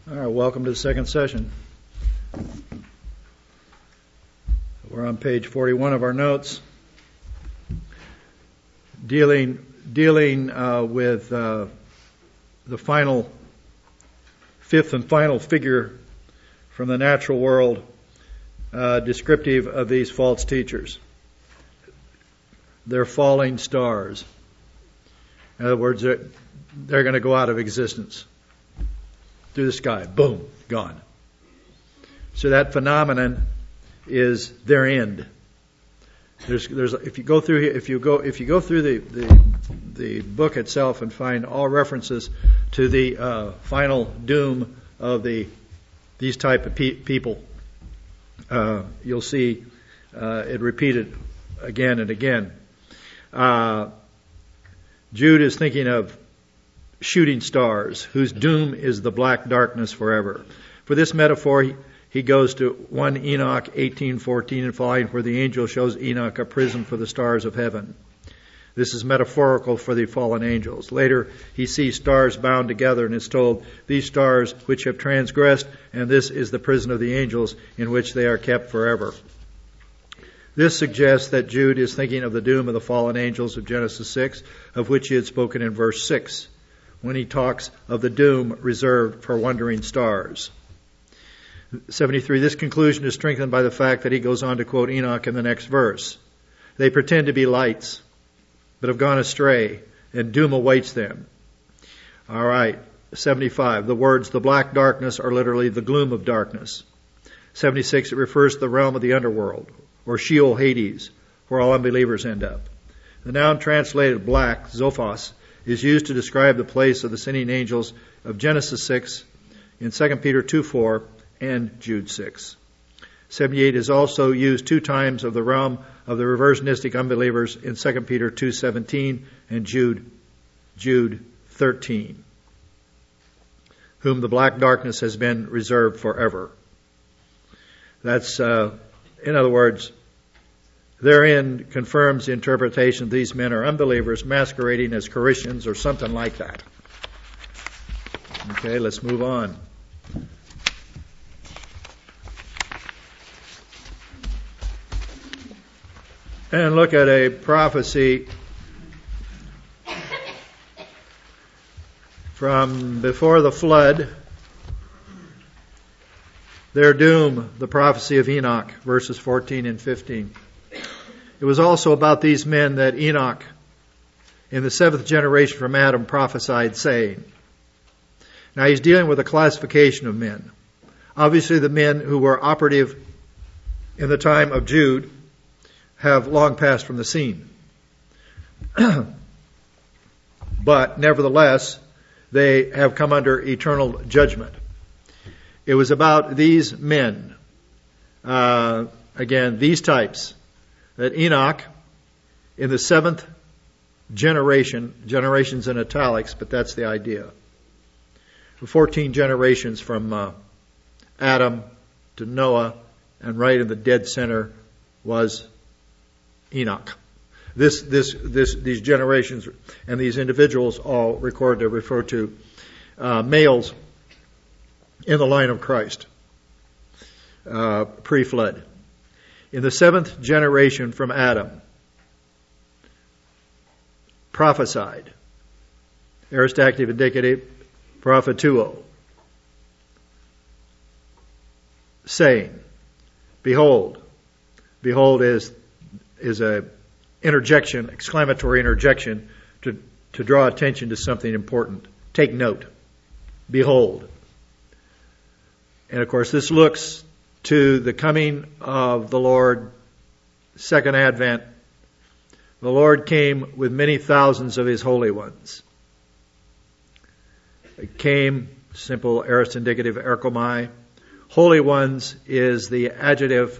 All right, welcome to the second session. We're on page 41 of our notes, dealing with the fifth and final figure from the natural world, descriptive of these false teachers. They're falling stars. In other words, they're going to go out of existence through the sky. Boom, gone. So that phenomenon is their end. If you go through the book itself and find all references to the final doom of these type of people, you'll see it repeated again and again. Jude is thinking of shooting stars, whose doom is the black darkness forever. For this metaphor, he goes to 1 Enoch 18:14 and following, where the angel shows Enoch a prison for the stars of heaven. This is metaphorical for the fallen angels. Later, he sees stars bound together and is told, these stars which have transgressed, and this is the prison of the angels in which they are kept forever. This suggests that Jude is thinking of the doom of the fallen angels of Genesis 6, of which he had spoken in verse 6, when he talks of the doom reserved for wandering stars. 73, this conclusion is strengthened by the fact that he goes on to quote Enoch in the next verse. They pretend to be lights, but have gone astray, and doom awaits them. All right, 75, the words, the black darkness, are literally the gloom of darkness. 76, it refers to the realm of the underworld, or Sheol Hades, where all unbelievers end up. The noun translated black, zophos, is used to describe the place of the sinning angels of Genesis 6, in 2 Peter 2:4, and Jude 6. 78 is also used 2 times of the realm of the reversionistic unbelievers in 2 Peter 2:17 and Jude 13, whom the black darkness has been reserved forever. That's, in other words, therein confirms the interpretation these men are unbelievers masquerading as Christians or something like that. Okay, let's move on. And look at a prophecy from before the flood. Their doom, the prophecy of Enoch, verses 14 and 15. It was also about these men that Enoch, in the 7th generation from Adam, prophesied, saying. Now he's dealing with a classification of men. Obviously the men who were operative in the time of Jude have long passed from the scene. But nevertheless, they have come under eternal judgment. It was about these men, again, these types, that Enoch, in the 7th generation, generations in italics, but that's the idea. 14 generations from Adam to Noah, and right in the dead center was Enoch. These generations and these individuals all refer to males in the line of Christ, pre-flood. In the 7th generation from Adam, prophesied, aorist active indicative, prophetuo, saying, behold is a interjection, exclamatory interjection to draw attention to something important. Take note. Behold. And of course this looks to the coming of the Lord, second advent. The Lord came with many thousands of his holy ones. It came, simple aorist indicative, erchomai. Holy ones is the adjective,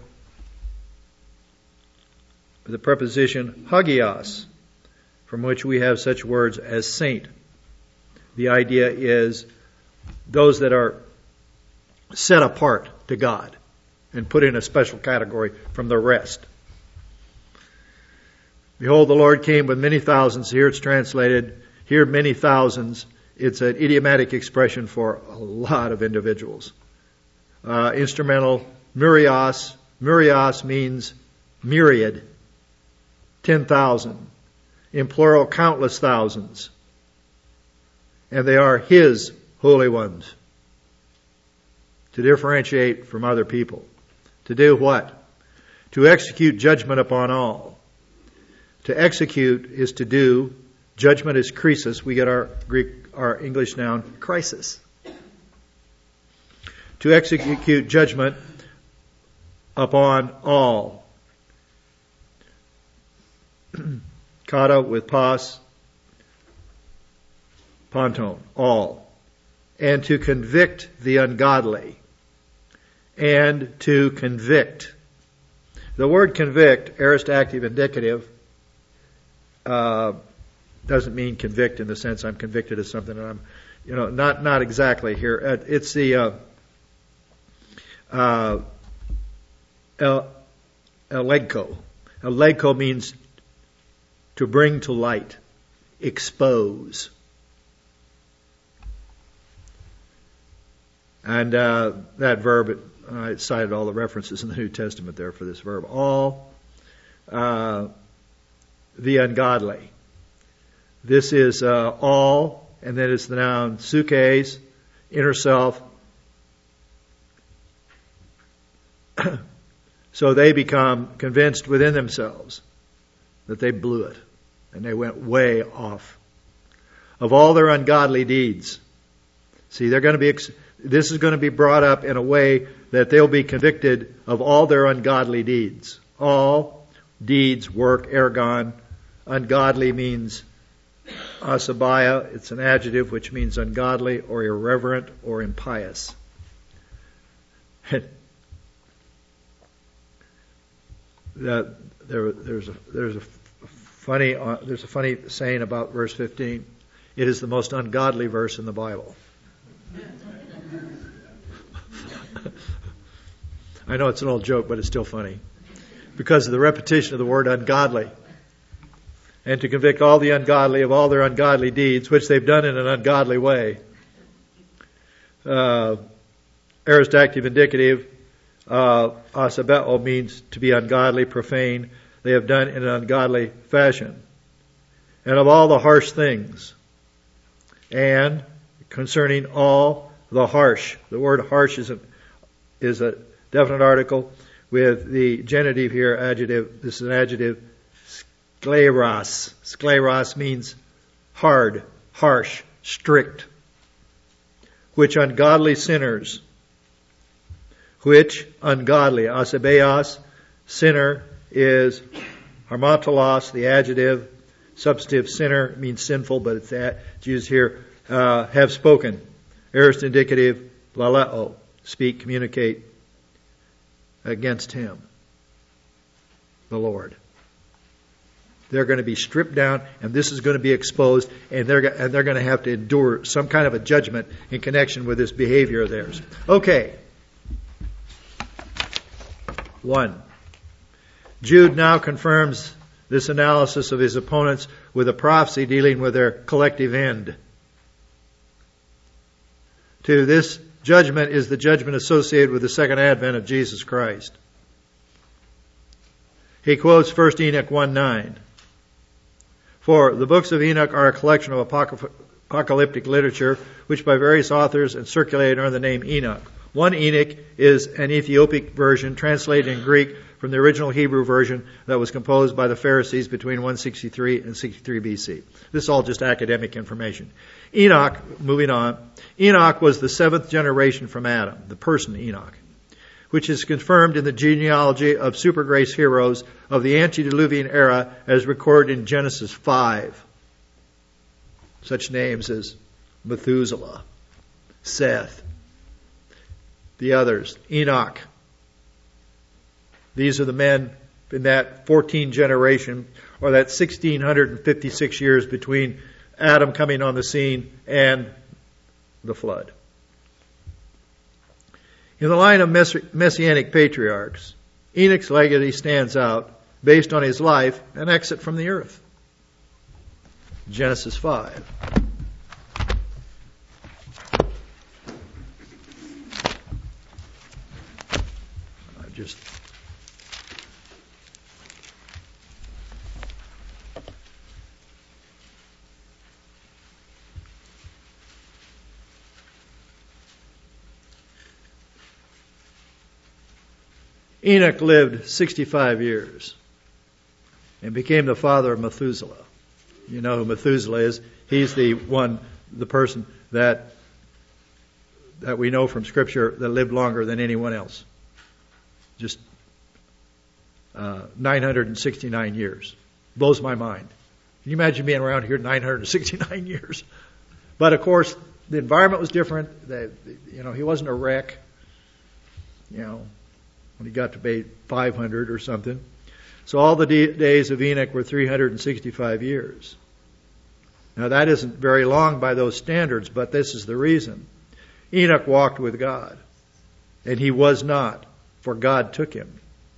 the preposition hagios, from which we have such words as saint. The idea is those that are set apart to God and put in a special category from the rest. Behold, the Lord came with many thousands. Here it's translated, here many thousands It's an idiomatic expression for a lot of individuals. Instrumental, myrios. Myrios means myriad, 10,000. In plural, countless thousands. And they are His holy ones. To differentiate from other people. To do what? To execute judgment upon all. To execute is to do. Judgment is krisis. We get our English noun crisis. To execute judgment upon all. Kata with pas, ponton, all. And to convict the ungodly. And to convict. The word convict, aorist active indicative, doesn't mean convict in the sense I'm convicted of something and I'm, not exactly here. It's the elegko. Elegko means to bring to light, expose. And that verb, I cited all the references in the New Testament there for this verb. All the ungodly. This is all, and then it's the noun sukes, inner self. So they become convinced within themselves that they blew it, and they went way off. Of all their ungodly deeds. See, they're going to be. This is going to be brought up in a way that they'll be convicted of all their ungodly deeds. All deeds, work, ergon. Ungodly means asabaya. It's an adjective which means ungodly or irreverent or impious. There's a funny saying about verse 15. It is the most ungodly verse in the Bible. I know it's an old joke, but it's still funny. Because of the repetition of the word ungodly. And to convict all the ungodly of all their ungodly deeds, which they've done in an ungodly way. Aorist active indicative, asabeo means to be ungodly, profane. They have done in an ungodly fashion. And of all the harsh things. And concerning all the harsh. The word harsh is a definite article with the genitive here, adjective. This is an adjective, skleros. Skleros means hard, harsh, strict. Which ungodly sinners, asabeos, sinner is harmatalos, the adjective. Substantive sinner means sinful, but it's used here, have spoken. Aorist indicative, laleo, speak, communicate against him, the Lord. They're going to be stripped down, and this is going to be exposed, and they're going to have to endure some kind of a judgment in connection with this behavior of theirs. Okay. 1. Jude now confirms this analysis of his opponents with a prophecy dealing with their collective end. 2. This judgment is the judgment associated with the second advent of Jesus Christ. He quotes 1 Enoch 1:9. For the books of Enoch are a collection of apocalyptic literature, which by various authors and circulated under the name Enoch. One Enoch is an Ethiopic version translated in Greek from the original Hebrew version that was composed by the Pharisees between 163 and 63 BC. This is all just academic information. Enoch, moving on, Enoch was the 7th generation from Adam, the person Enoch, which is confirmed in the genealogy of super grace heroes of the antediluvian era as recorded in Genesis 5. Such names as Methuselah, Seth, the others, Enoch. These are the men in that 14 generation, or that 1656 years between Adam coming on the scene and the flood. In the line of messianic patriarchs, Enoch's legacy stands out based on his life and exit from the earth. Genesis 5. just... Enoch lived 65 years and became the father of Methuselah. You know who Methuselah is. He's the person that we know from Scripture that lived longer than anyone else. Just 969 years. Blows my mind. Can you imagine being around here 969 years? But of course, the environment was different. He wasn't a wreck. When he got to be 500 or something. So all the days of Enoch were 365 years. Now that isn't very long by those standards, but this is the reason. Enoch walked with God, and he was not, for God took him.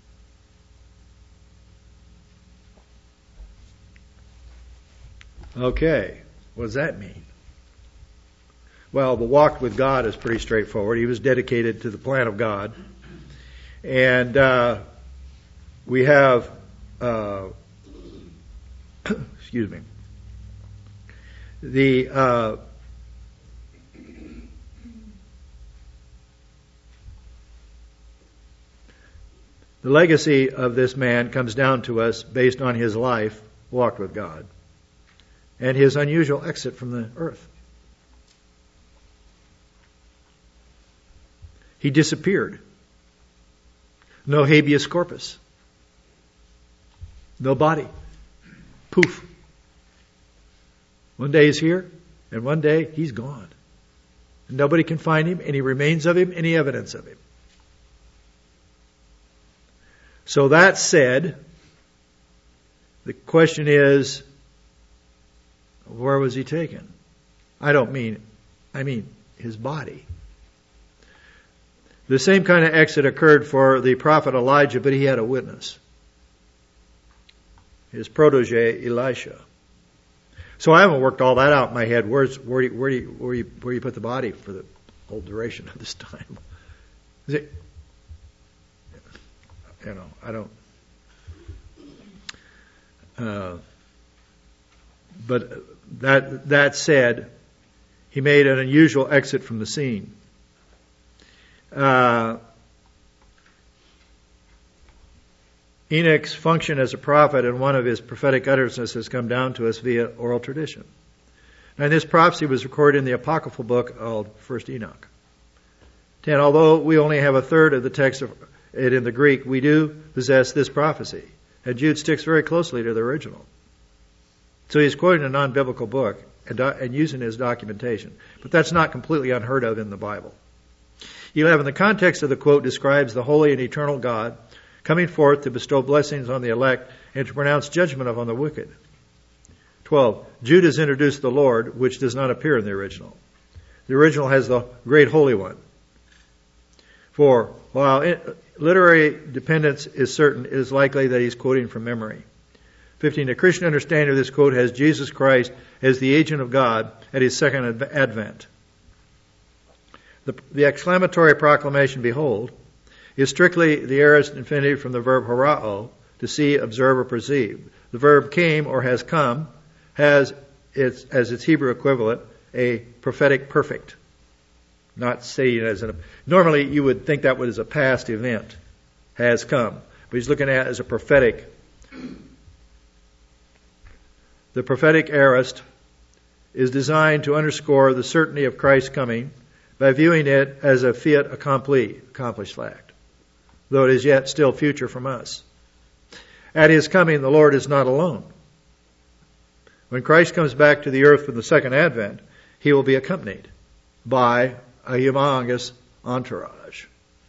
Okay, what does that mean? Well, the walk with God is pretty straightforward. He was dedicated to the plan of God. And we have, excuse me, the legacy of this man comes down to us based on his life walked with God and his unusual exit from the earth. He disappeared. No habeas corpus. No body. Poof. One day he's here, and one day he's gone. And nobody can find him, any remains of him, any evidence of him. So that said, the question is, where was he taken? I mean his body. The same kind of exit occurred for the prophet Elijah, but he had a witness. His protege, Elisha. So I haven't worked all that out in my head. Where do you put the body for the whole duration of this time? Is it, I don't. But that said, he made an unusual exit from the scene. Enoch's function as a prophet and one of his prophetic utterances has come down to us via oral tradition. And this prophecy was recorded in the apocryphal book called First Enoch. 10. Although we only have a third of the text of it in the Greek, we do possess this prophecy. And Jude sticks very closely to the original. So he's quoting a non-biblical book and using it as documentation. But that's not completely unheard of in the Bible. 11. The context of the quote describes the holy and eternal God coming forth to bestow blessings on the elect and to pronounce judgment upon the wicked. 12. Jude has introduced the Lord, which does not appear in the original. The original has the great Holy One. 4. While literary dependence is certain, it is likely that he's quoting from memory. 15. A Christian understanding of this quote has Jesus Christ as the agent of God at his second advent. The exclamatory proclamation, behold, is strictly the aorist infinitive from the verb horao, to see, observe, or perceive. The verb came or has come has as its Hebrew equivalent a prophetic perfect. Not saying as normally you would think that was a past event, has come. But he's looking at it as a prophetic. The prophetic aorist is designed to underscore the certainty of Christ's coming by viewing it as a fiat accompli, accomplished fact, though it is yet still future from us. At his coming, the Lord is not alone. When Christ comes back to the earth for the second advent, he will be accompanied by a humongous entourage.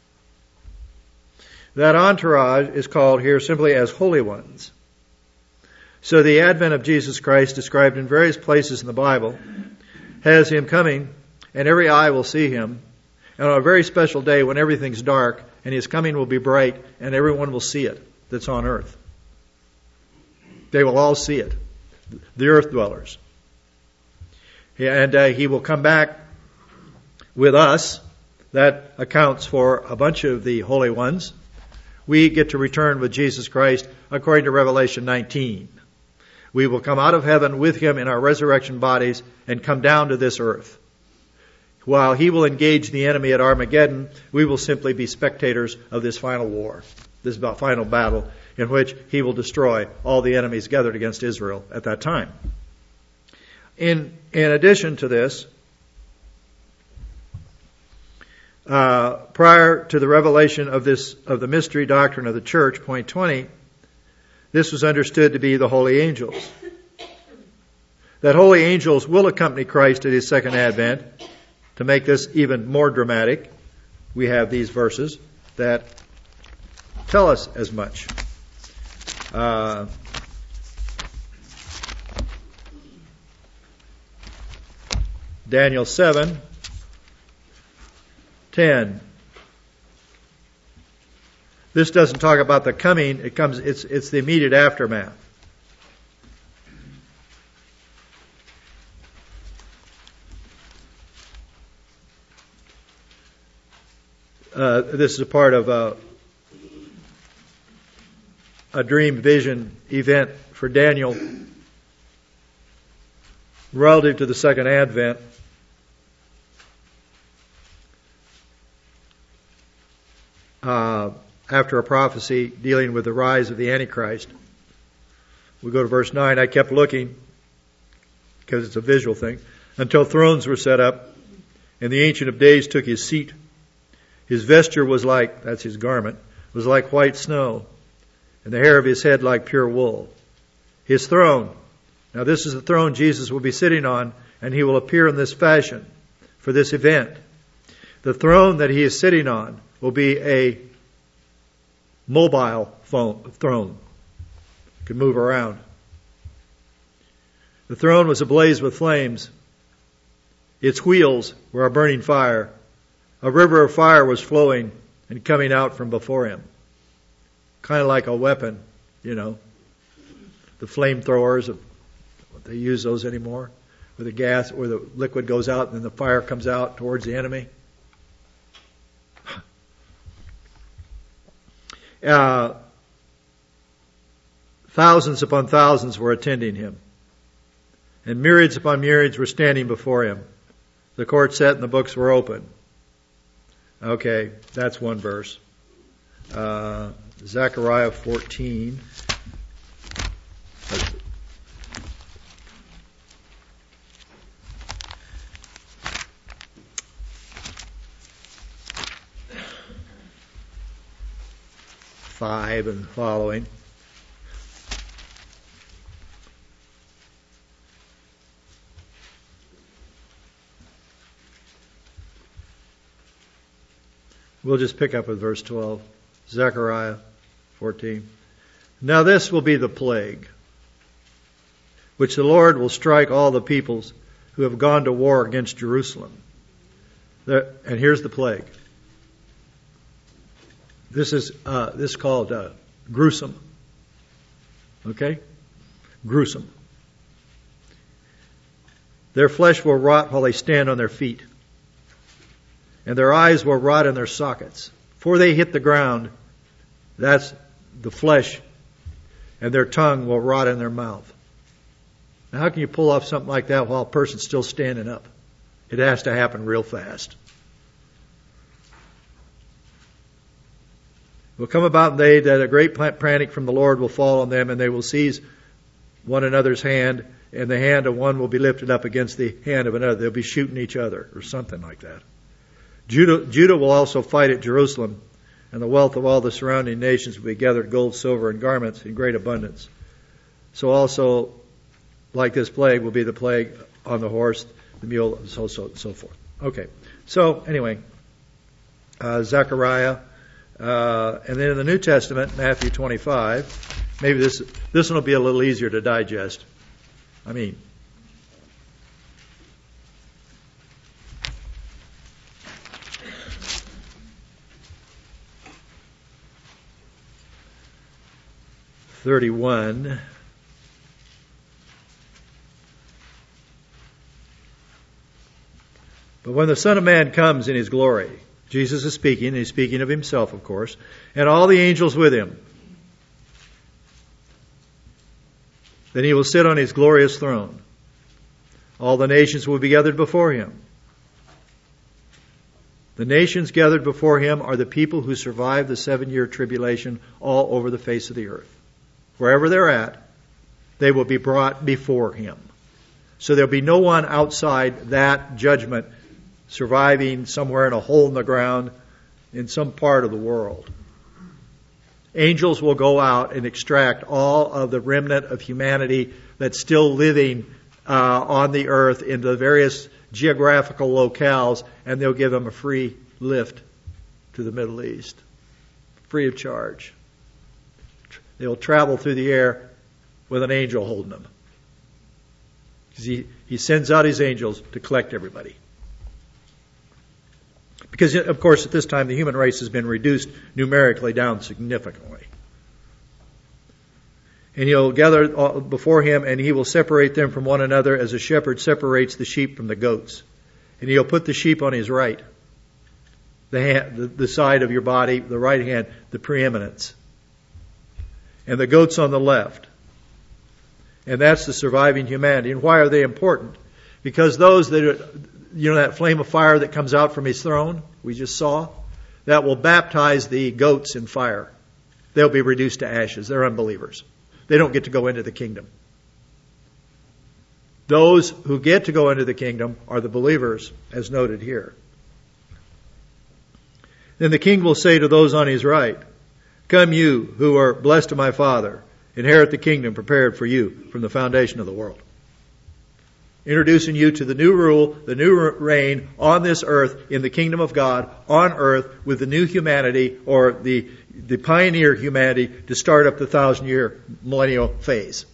That entourage is called here simply as holy ones. So the advent of Jesus Christ, described in various places in the Bible, has him coming, and every eye will see him. And on a very special day when everything's dark, and his coming will be bright, and everyone will see it that's on earth. They will all see it. The earth dwellers. And he will come back with us. That accounts for a bunch of the holy ones. we get to return with Jesus Christ according to Revelation 19. We will come out of heaven with him in our resurrection bodies and come down to this earth. While he will engage the enemy at Armageddon, we will simply be spectators of this final war, this final battle in which he will destroy all the enemies gathered against Israel at that time. In addition to this, prior to the revelation of the mystery doctrine of the church, point 20, this was understood to be the holy angels. That holy angels will accompany Christ at his second advent. To make this even more dramatic, we have these verses that tell us as much. Daniel 7:10. This doesn't talk about the coming, it's the immediate aftermath. This is a part of a dream vision event for Daniel relative to the second advent. After a prophecy dealing with the rise of the Antichrist. We go to verse 9. I kept looking, because it's a visual thing, until thrones were set up, and the Ancient of Days took his seat. His vesture was like, that's his garment, was like white snow, and the hair of his head like pure wool. His throne, now this is the throne Jesus will be sitting on, and he will appear in this fashion for this event. The throne that he is sitting on will be a mobile throne. It could move around. The throne was ablaze with flames. Its wheels were a burning fire. A river of fire was flowing and coming out from before him. Kind of like a weapon, you know. The flamethrowers, they use those anymore, where the gas or the liquid goes out and then the fire comes out towards the enemy. Thousands upon thousands were attending him, and myriads upon myriads were standing before him. The court sat and the books were open. Okay, that's one verse. Zechariah 14. Five and following. We'll just pick up with verse 12. Zechariah 14. Now this will be the plague, which the Lord will strike all the peoples who have gone to war against Jerusalem. And here's the plague. This is called gruesome. Okay? Gruesome. Their flesh will rot while they stand on their feet, and their eyes will rot in their sockets. Before they hit the ground, that's the flesh, and their tongue will rot in their mouth. Now, how can you pull off something like that while a person's still standing up? It has to happen real fast. It will come about in the day that a great panic from the Lord will fall on them, and they will seize one another's hand, and the hand of one will be lifted up against the hand of another. They'll be shooting each other, or something like that. Judah will also fight at Jerusalem, and the wealth of all the surrounding nations will be gathered, gold, silver, and garments in great abundance. So also, like this plague, will be the plague on the horse, the mule, and so forth. Okay. So, anyway, Zechariah. And then in the New Testament, Matthew 25, maybe this one will be a little easier to digest. I mean, (31). But when the Son of Man comes in his glory, Jesus is speaking, and he's speaking of himself, of course, and all the angels with him. Then he will sit on his glorious throne. All the nations will be gathered before him. The nations gathered before him are the people who survived the 7-year tribulation all over the face of the earth. Wherever they're at, they will be brought before him. So there'll be no one outside that judgment surviving somewhere in a hole in the ground in some part of the world. Angels will go out and extract all of the remnant of humanity that's still living on the earth in the various geographical locales, and they'll give them a free lift to the Middle East, free of charge. They'll travel through the air with an angel holding them. He sends out his angels to collect everybody. Because, of course, at this time the human race has been reduced numerically down significantly. And he'll gather before him, and he will separate them from one another as a shepherd separates the sheep from the goats. And he'll put the sheep on his right, the side of your body, the right hand, the preeminence. And the goats on the left. And that's the surviving humanity. And why are they important? Because those that are, that flame of fire that comes out from his throne, we just saw, that will baptize the goats in fire. They'll be reduced to ashes. They're unbelievers. They don't get to go into the kingdom. Those who get to go into the kingdom are the believers, as noted here. Then the king will say to those on his right, "Come you who are blessed of my Father, inherit the kingdom prepared for you from the foundation of the world." Introducing you to the new rule, the new reign on this earth, in the kingdom of God, on earth, with the new humanity, or the pioneer humanity, to start up the 1,000-year millennial phase.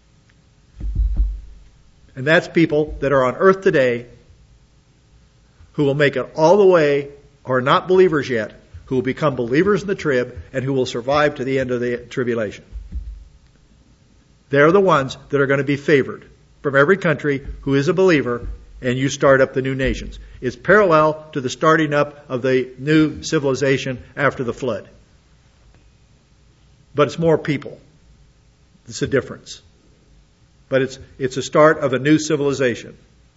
And that's people that are on earth today who will make it all the way, or are not believers yet, who will become believers in the trib, and who will survive to the end of the tribulation. They're the ones that are going to be favored from every country who is a believer, and you start up the new nations. It's parallel to the starting up of the new civilization after the flood. But it's more people. It's a difference. But it's a start of a new civilization.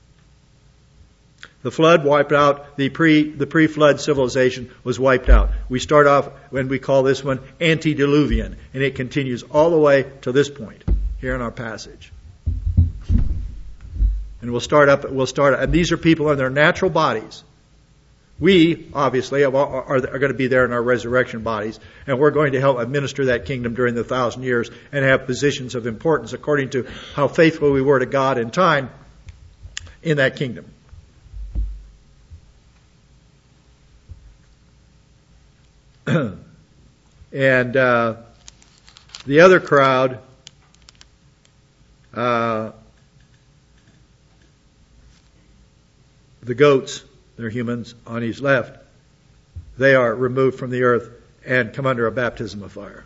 The flood wiped out, the pre-flood civilization was wiped out. We start off, when we call this one antediluvian, and it continues all the way to this point here in our passage. And we'll start, and these are people in their natural bodies. We, obviously, are going to be there in our resurrection bodies, and we're going to help administer that kingdom during the 1,000 years and have positions of importance according to how faithful we were to God in time in that kingdom. And the other crowd, the goats, they're humans, on his left, they are removed from the earth and come under a baptism of fire.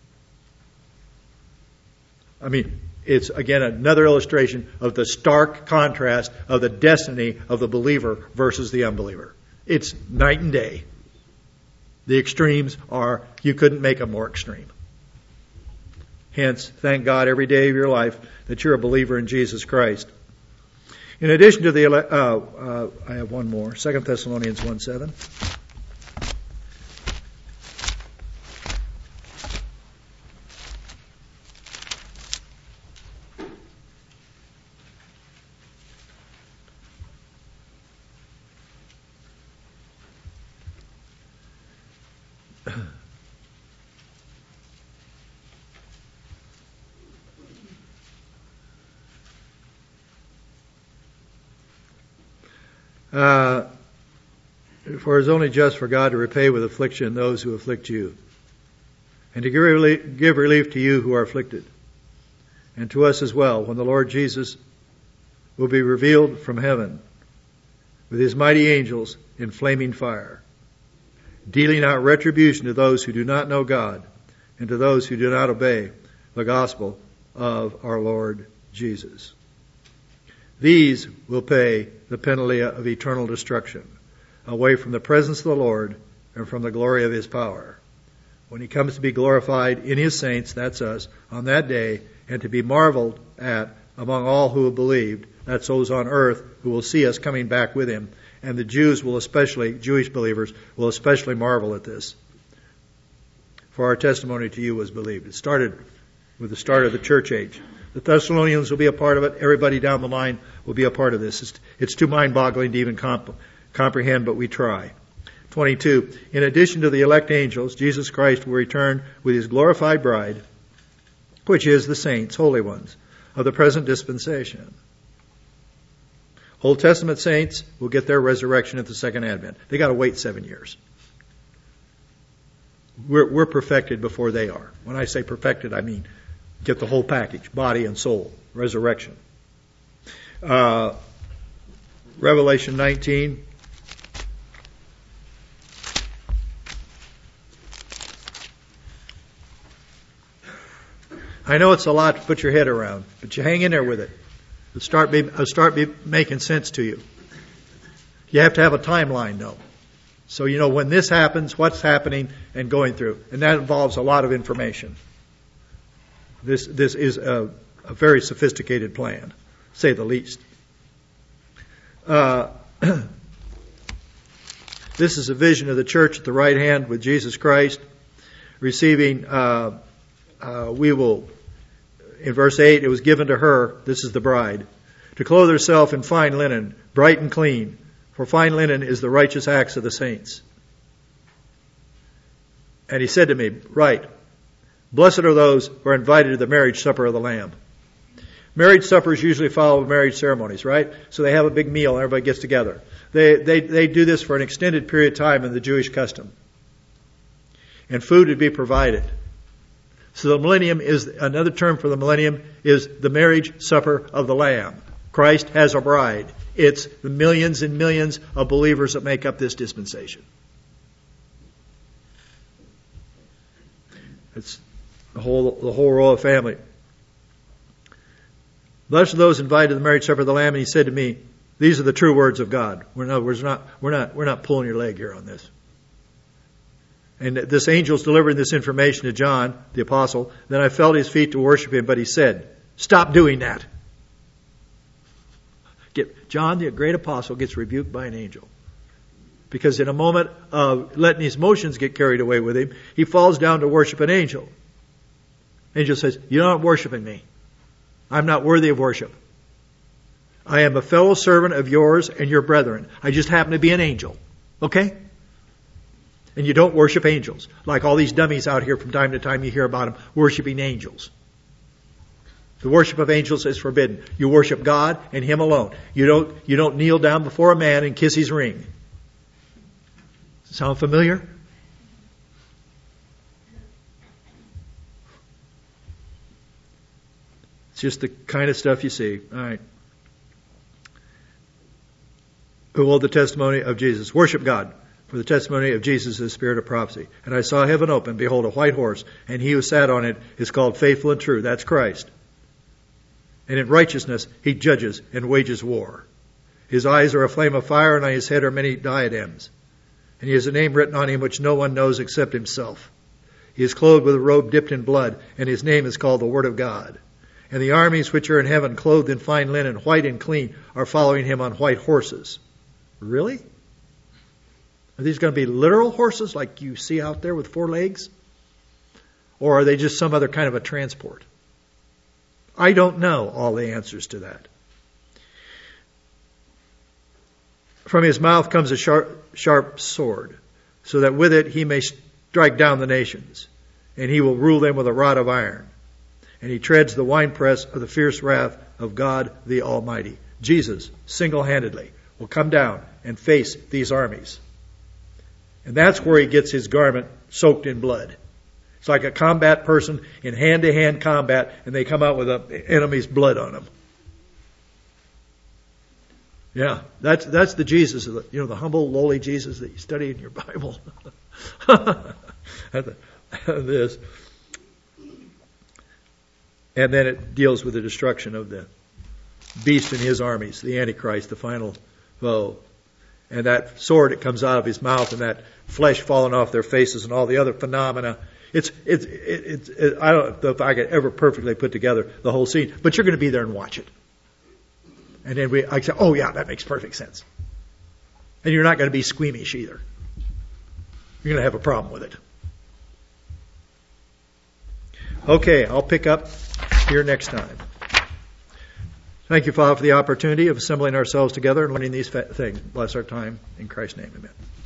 I mean, it's again another illustration of the stark contrast of the destiny of the believer versus the unbeliever. It's night and day. The extremes are, you couldn't make them more extreme. Hence, thank God every day of your life that you're a believer in Jesus Christ. In addition to the, I have one more, 2 Thessalonians 1:7. For it is only just for God to repay with affliction those who afflict you, and to give relief to you who are afflicted, and to us as well, when the Lord Jesus will be revealed from heaven with his mighty angels in flaming fire, dealing out retribution to those who do not know God, and to those who do not obey the gospel of our Lord Jesus. These will pay the penalty of eternal destruction, away from the presence of the Lord and from the glory of his power. When he comes to be glorified in his saints, that's us, on that day, and to be marveled at among all who have believed, that's those on earth who will see us coming back with him. And the Jews will especially, Jewish believers, will especially marvel at this. For our testimony to you was believed. It started with the start of the church age. The Thessalonians will be a part of it. Everybody down the line will be a part of this. It's too mind-boggling to even comprehend, but we try. 22. In addition to the elect angels, Jesus Christ will return with his glorified bride, which is the saints, holy ones, of the present dispensation. Old Testament saints will get their resurrection at the second advent. They got to wait 7 years. We're perfected before they are. When I say perfected, I mean get the whole package, body and soul, resurrection. Revelation 19. I know it's a lot to put your head around, but you hang in there with it. It'll start making sense to you. You have to have a timeline, though. So you know when this happens, what's happening, and going through. And that involves a lot of information. This is a very sophisticated plan, to say the least. This is a vision of the church at the right hand with Jesus Christ, receiving, we will, in verse 8, it was given to her, this is the bride, to clothe herself in fine linen, bright and clean, for fine linen is the righteous acts of the saints. And he said to me, right, blessed are those who are invited to the marriage supper of the Lamb. Marriage suppers usually follow marriage ceremonies, right? So they have a big meal and everybody gets together. They do this for an extended period of time in the Jewish custom. And food would be provided. So the millennium is, another term for the millennium is the marriage supper of the Lamb. Christ has a bride. It's the millions and millions of believers that make up this dispensation. It's the whole royal family. Blessed are those invited to the marriage supper of the Lamb. And he said to me, these are the true words of God. In other words, we're not pulling your leg here on this. And this angel's delivering this information to John, the apostle. Then I fell at his feet to worship him, but he said, stop doing that. John, the great apostle, gets rebuked by an angel. Because in a moment of letting his emotions get carried away with him, he falls down to worship an angel. Angel says, you're not worshiping me. I'm not worthy of worship. I am a fellow servant of yours and your brethren. I just happen to be an angel. Okay? And you don't worship angels. Like all these dummies out here from time to time you hear about them worshiping angels. The worship of angels is forbidden. You worship God and Him alone. You don't kneel down before a man and kiss his ring. Sound familiar? It's just the kind of stuff you see. All right. Who hold the testimony of Jesus? Worship God. For the testimony of Jesus is the spirit of prophecy. And I saw heaven open, behold, a white horse, and he who sat on it is called Faithful and True. That's Christ. And in righteousness he judges and wages war. His eyes are a flame of fire, and on his head are many diadems. And he has a name written on him which no one knows except himself. He is clothed with a robe dipped in blood, and his name is called the Word of God. And the armies which are in heaven, clothed in fine linen, white and clean, are following him on white horses. Really? Are these going to be literal horses like you see out there with 4 legs? Or are they just some other kind of a transport? I don't know all the answers to that. From his mouth comes a sharp sword, so that with it he may strike down the nations, and he will rule them with a rod of iron. And he treads the winepress of the fierce wrath of God the Almighty. Jesus, single-handedly, will come down and face these armies. And that's where he gets his garment soaked in blood. It's like a combat person in hand-to-hand combat, and they come out with an enemy's blood on them. Yeah, that's the Jesus, the humble, lowly Jesus that you study in your Bible. This. And then it deals with the destruction of the beast and his armies, the Antichrist, the final foe. and that sword that comes out of his mouth and that flesh falling off their faces and all the other phenomena. It's I don't know if I could ever perfectly put together the whole scene, but you're going to be there and watch it. And then I say, oh yeah, that makes perfect sense. And you're not going to be squeamish either. You're going to have a problem with it. Okay, I'll pick up here next time. Thank you, Father, for the opportunity of assembling ourselves together and learning these things. Bless our time. In Christ's name, amen.